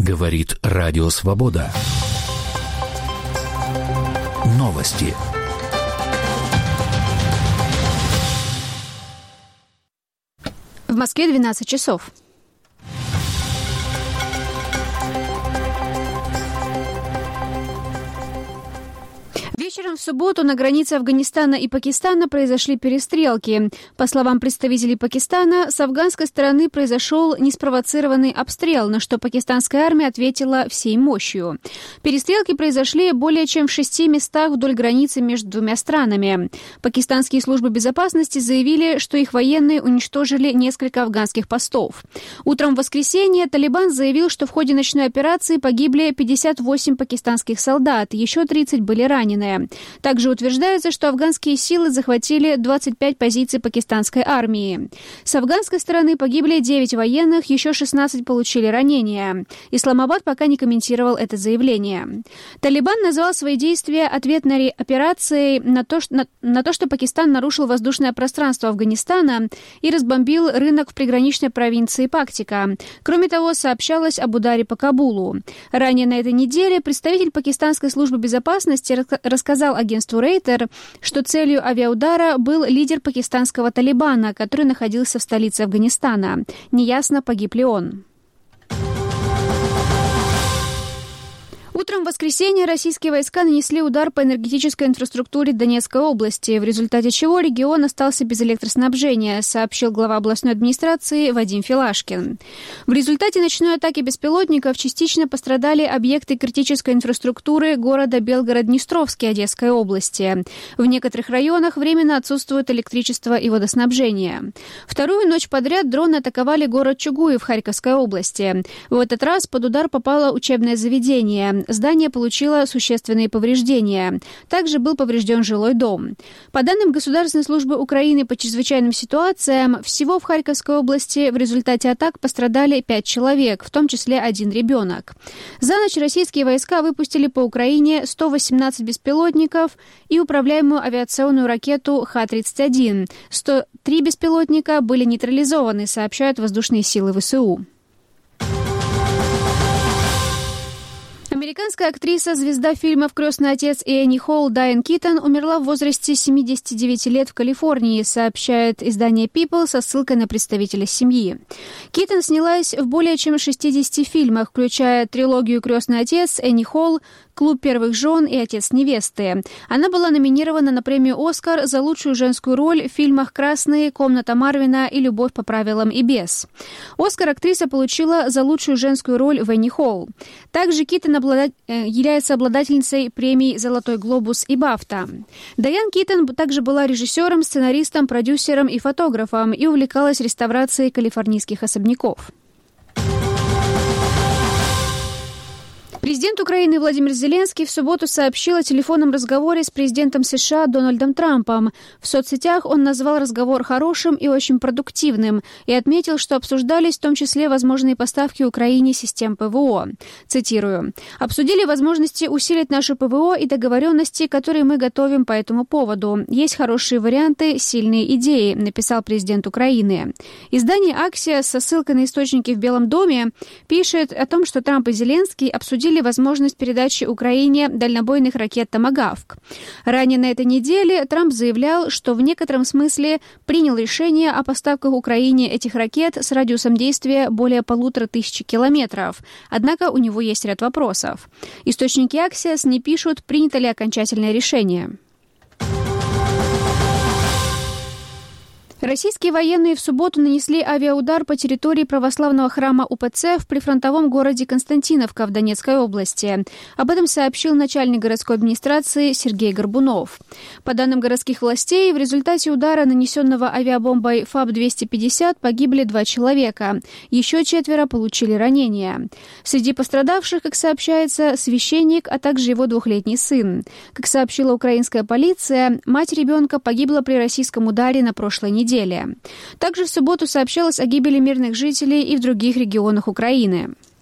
Говорит Радио Свобода. Новости. В Москве 12 часов. Вечером в субботу на границе Афганистана и Пакистана произошли перестрелки. По словам представителей Пакистана, с афганской стороны произошел неспровоцированный обстрел, на что пакистанская армия ответила всей мощью. Перестрелки произошли более чем в 6 местах вдоль границы между двумя странами. Пакистанские службы безопасности заявили, что их военные уничтожили несколько афганских постов. Утром в воскресенье Талибан заявил, что в ходе ночной операции погибли 58 пакистанских солдат, еще 30 были ранены. Также утверждается, что афганские силы захватили 25 позиций пакистанской армии. С афганской стороны погибли 9 военных, еще 16 получили ранения. Исламабад пока не комментировал это заявление. Талибан назвал свои действия ответной операцией на то, что Пакистан нарушил воздушное пространство Афганистана и разбомбил рынок в приграничной провинции Пактика. Кроме того, сообщалось об ударе по Кабулу. Ранее на этой неделе представитель пакистанской службы безопасности рассказал агентству Рейтер, что целью авиаудара был лидер пакистанского Талибана, который находился в столице Афганистана. Неясно, погиб ли он. Утром в воскресенье российские войска нанесли удар по энергетической инфраструктуре Донецкой области, в результате чего регион остался без электроснабжения, сообщил глава областной администрации Вадим Филашкин. В результате ночной атаки беспилотников частично пострадали объекты критической инфраструктуры города Белгород-Днестровский Одесской области. В некоторых районах временно отсутствует электричество и водоснабжение. Вторую ночь подряд дроны атаковали город Чугуев Харьковской области. В этот раз под удар попало учебное заведение. Здание получило существенные повреждения. Также был поврежден жилой дом. По данным Государственной службы Украины по чрезвычайным ситуациям, всего в Харьковской области в результате атак пострадали 5 человек, в том числе 1 ребенок. За ночь российские войска выпустили по Украине 118 беспилотников и управляемую авиационную ракету Х-31. 103 беспилотника были нейтрализованы, сообщают воздушные силы ВСУ. Американская актриса, звезда фильмов «Крестный отец» и Энни Холл Дайан Китон умерла в возрасте 79 лет в Калифорнии, сообщает издание People со ссылкой на представителя семьи. Китон снялась в более чем 60 фильмах, включая трилогию «Крестный отец», Энни Холл, «Клуб первых жен» и «Отец невесты». Она была номинирована на премию «Оскар» за лучшую женскую роль в фильмах «Красные», «Комната Марвина» и «Любовь по правилам и без». «Оскар» актриса получила за лучшую женскую роль в Энни Холл. Также Китон является обладательницей премий «Золотой глобус» и «Бафта». Дайан Китон также была режиссером, сценаристом, продюсером и фотографом и увлекалась реставрацией калифорнийских особняков. Президент Украины Владимир Зеленский в субботу сообщил о телефонном разговоре с президентом США Дональдом Трампом. В соцсетях он назвал разговор хорошим и очень продуктивным и отметил, что обсуждались в том числе возможные поставки Украине систем ПВО. Цитирую. «Обсудили возможности усилить наше ПВО и договоренности, которые мы готовим по этому поводу. Есть хорошие варианты, сильные идеи», написал президент Украины. Издание «Аксиос» со ссылкой на источники в Белом доме пишет о том, что Трамп и Зеленский обсудили возможность передачи Украине дальнобойных ракет «Томагавк». Ранее на этой неделе Трамп заявлял, что в некотором смысле принял решение о поставках Украине этих ракет с радиусом действия более 1500 километров. Однако у него есть ряд вопросов. Источники Axios не пишут, принято ли окончательное решение. Российские военные в субботу нанесли авиаудар по территории православного храма УПЦ в прифронтовом городе Константиновка в Донецкой области. Об этом сообщил начальник городской администрации Сергей Горбунов. По данным городских властей, в результате удара, нанесенного авиабомбой ФАБ-250, погибли 2 человека. Еще 4 получили ранения. Среди пострадавших, как сообщается, священник, а также его 2-летний сын. Как сообщила украинская полиция, мать ребенка погибла при российском ударе на прошлой неделе. Также в субботу сообщалось о гибели мирных жителей и в других регионах Украины.